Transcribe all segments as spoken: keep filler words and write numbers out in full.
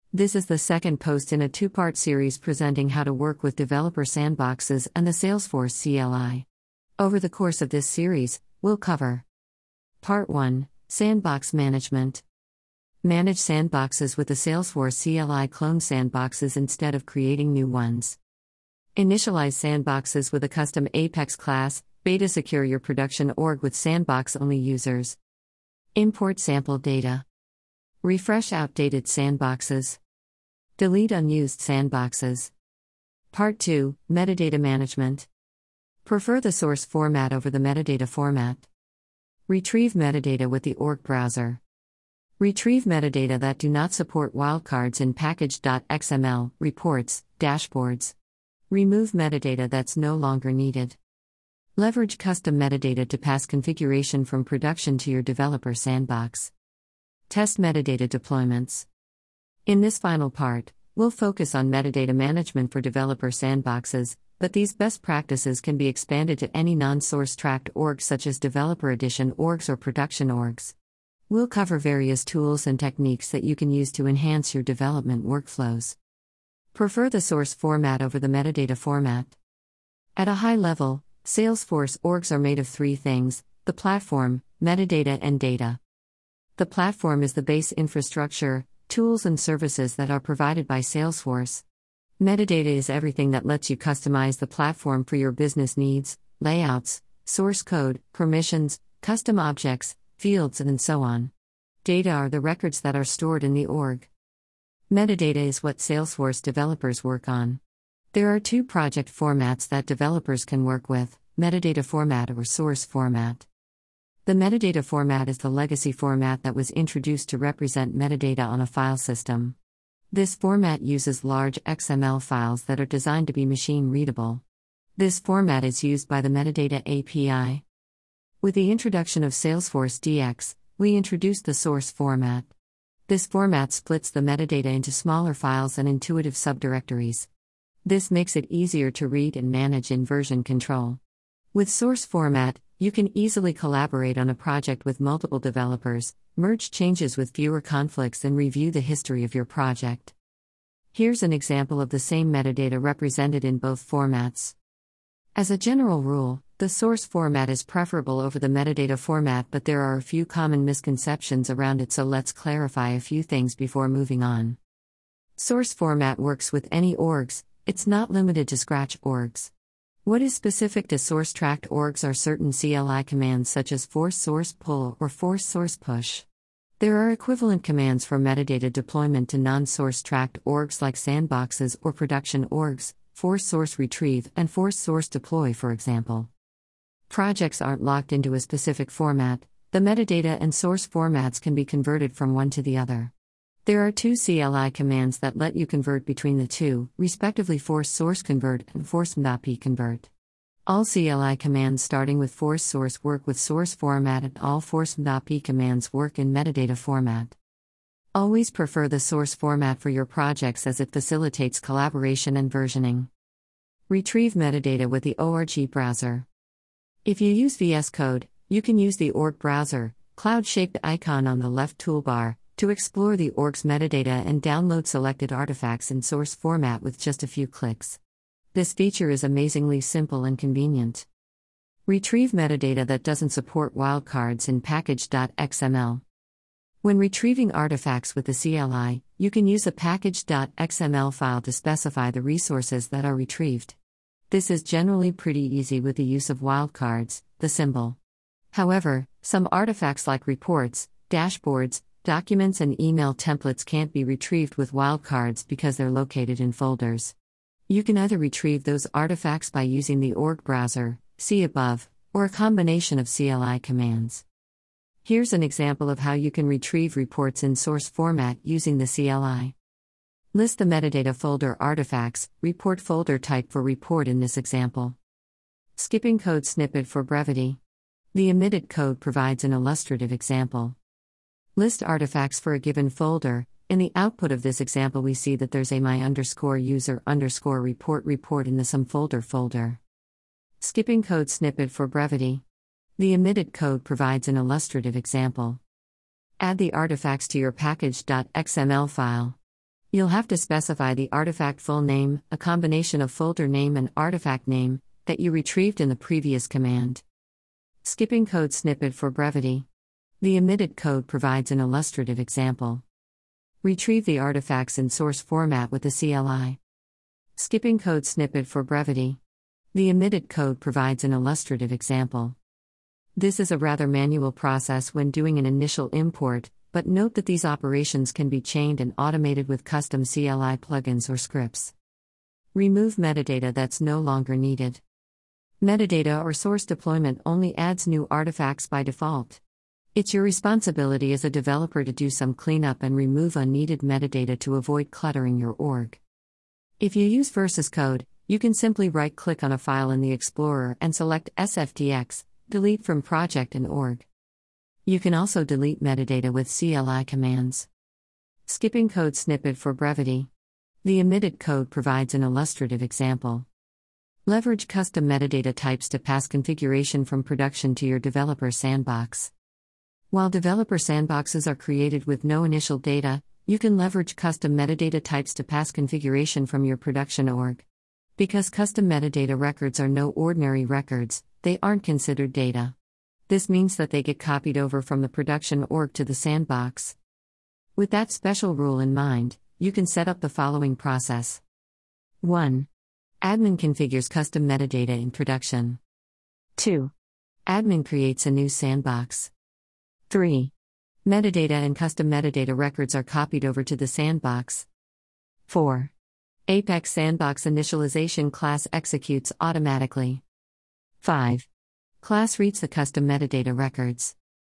This is the second post in a two-part series presenting how to work with developer sandboxes and the Salesforce C L I. Over the course of this series, we'll cover Part one, Sandbox Management. Manage sandboxes with the Salesforce C L I. Clone sandboxes instead of creating new ones. Initialize sandboxes with a custom Apex class. Beta secure your production org with sandbox-only users. Import sample data. Refresh outdated sandboxes. Delete unused sandboxes. Part two, Metadata Management. Prefer the source format over the metadata format. Retrieve metadata with the org browser. Retrieve metadata that do not support wildcards in package.xml, reports, dashboards. Remove metadata that's no longer needed. Leverage custom metadata to pass configuration from production to your developer sandbox. Test metadata deployments. In this final part, we'll focus on metadata management for developer sandboxes, but these best practices can be expanded to any non-source tracked orgs such as developer edition orgs or production orgs. We'll cover various tools and techniques that you can use to enhance your development workflows. Prefer the source format over the metadata format. At a high level, Salesforce orgs are made of three things: the platform, metadata, and data. The platform is the base infrastructure, tools and services that are provided by Salesforce. Metadata is everything that lets you customize the platform for your business needs, layouts, source code, permissions, custom objects, fields, and so on. Data are the records that are stored in the org. Metadata is what Salesforce developers work on. There are two project formats that developers can work with: metadata format or source format. The metadata format is the legacy format that was introduced to represent metadata on a file system. This format uses large X M L files that are designed to be machine-readable. This format is used by the Metadata A P I. With the introduction of Salesforce D X, we introduced the source format. This format splits the metadata into smaller files and intuitive subdirectories. This makes it easier to read and manage in version control. With source format, you can easily collaborate on a project with multiple developers, merge changes with fewer conflicts, and review the history of your project. Here's an example of the same metadata represented in both formats. As a general rule, the source format is preferable over the metadata format, but there are a few common misconceptions around it, so let's clarify a few things before moving on. Source format works with any orgs, it's not limited to Scratch orgs. What is specific to source-tracked orgs are certain C L I commands such as force source pull or force source push. There are equivalent commands for metadata deployment to non-source tracked orgs like sandboxes or production orgs, force source retrieve and force source deploy, for example. Projects aren't locked into a specific format. The metadata and source formats can be converted from one to the other. There are two C L I commands that let you convert between the two, respectively force source convert and force.p convert. All C L I commands starting with force source work with source format, and all force.p commands work in metadata format. Always prefer the source format for your projects as it facilitates collaboration and versioning. Retrieve metadata with the org browser. If you use V S Code, you can use the org browser, cloud-shaped icon on the left toolbar, to explore the org's metadata and download selected artifacts in source format with just a few clicks. This feature is amazingly simple and convenient. Retrieve metadata that doesn't support wildcards in package.xml. When retrieving artifacts with the C L I, you can use a package.xml file to specify the resources that are retrieved. This is generally pretty easy with the use of wildcards, the symbol. However, some artifacts like reports, dashboards, documents, and email templates can't be retrieved with wildcards because they're located in folders. You can either retrieve those artifacts by using the org browser, see above, or a combination of C L I commands. Here's an example of how you can retrieve reports in source format using the C L I. List the metadata folder artifacts, report folder type for report in this example. Skipping code snippet for brevity. The omitted code provides an illustrative example. List artifacts for a given folder. In the output of this example, we see that there's a my underscore user underscore report report in the some folder folder. Skipping code snippet for brevity. The omitted code provides an illustrative example. Add the artifacts to your package.xml file. You'll have to specify the artifact full name, a combination of folder name and artifact name, that you retrieved in the previous command. Skipping code snippet for brevity. The omitted code provides an illustrative example. Retrieve the artifacts in source format with the C L I. Skipping code snippet for brevity. The omitted code provides an illustrative example. This is a rather manual process when doing an initial import, but note that these operations can be chained and automated with custom C L I plugins or scripts. Remove metadata that's no longer needed. Metadata or source deployment only adds new artifacts by default. It's your responsibility as a developer to do some cleanup and remove unneeded metadata to avoid cluttering your org. If you use Versus Code, you can simply right-click on a file in the Explorer and select S F T X, delete from project and org. You can also delete metadata with C L I commands. Skipping code snippet for brevity. The omitted code provides an illustrative example. Leverage custom metadata types to pass configuration from production to your developer sandbox. While developer sandboxes are created with no initial data, you can leverage custom metadata types to pass configuration from your production org. Because custom metadata records are no ordinary records, they aren't considered data. This means that they get copied over from the production org to the sandbox. With that special rule in mind, you can set up the following process. one. Admin configures custom metadata in production. two. Admin creates a new sandbox. three. Metadata and custom metadata records are copied over to the sandbox. four. Apex Sandbox initialization class executes automatically. five. Class reads the custom metadata records.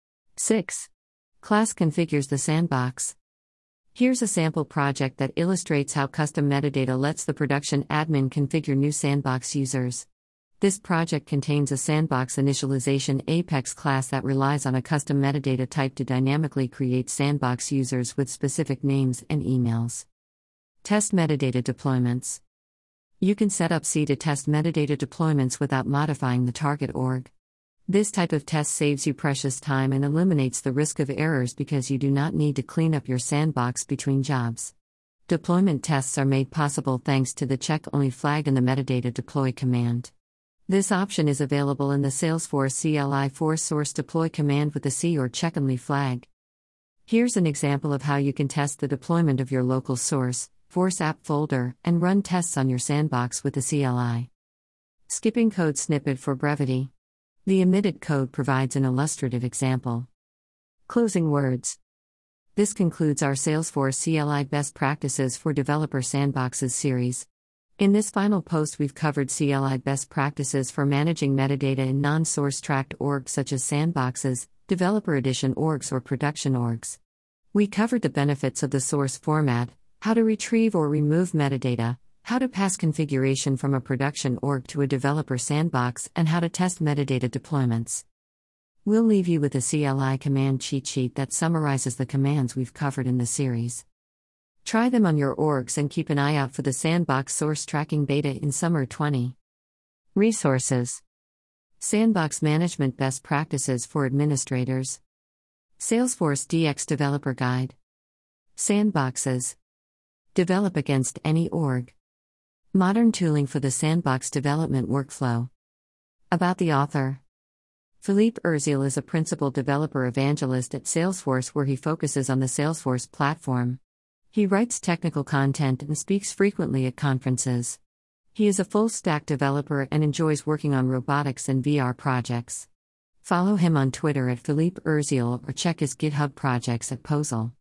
six. Class configures the sandbox. Here's a sample project that illustrates how custom metadata lets the production admin configure new sandbox users. This project contains a sandbox initialization Apex class that relies on a custom metadata type to dynamically create sandbox users with specific names and emails. Test metadata deployments. You can set up C to test metadata deployments without modifying the target org. This type of test saves you precious time and eliminates the risk of errors because you do not need to clean up your sandbox between jobs. Deployment tests are made possible thanks to the check-only flag in the metadata deploy command. This option is available in the Salesforce C L I force source deploy command with the C or check-only flag. Here's an example of how you can test the deployment of your local source, Force app folder, and run tests on your sandbox with the C L I. Skipping code snippet for brevity. The omitted code provides an illustrative example. Closing words. This concludes our Salesforce C L I Best Practices for Developer Sandboxes series. In this final post, we've covered C L I best practices for managing metadata in non-source tracked orgs such as sandboxes, developer edition orgs, or production orgs. We covered the benefits of the source format, how to retrieve or remove metadata, how to pass configuration from a production org to a developer sandbox, and how to test metadata deployments. We'll leave you with a C L I command cheat sheet that summarizes the commands we've covered in the series. Try them on your orgs and keep an eye out for the Sandbox Source Tracking Beta in summer twenty. Resources. Sandbox Management Best Practices for Administrators. Salesforce D X Developer Guide. Sandboxes. Develop against any org. Modern tooling for the sandbox development workflow. About the author. Philippe Urziel is a principal developer evangelist at Salesforce, where he focuses on the Salesforce platform. He writes technical content and speaks frequently at conferences. He is a full-stack developer and enjoys working on robotics and V R projects. Follow him on Twitter at Philippe Urziel or check his GitHub projects at Posel.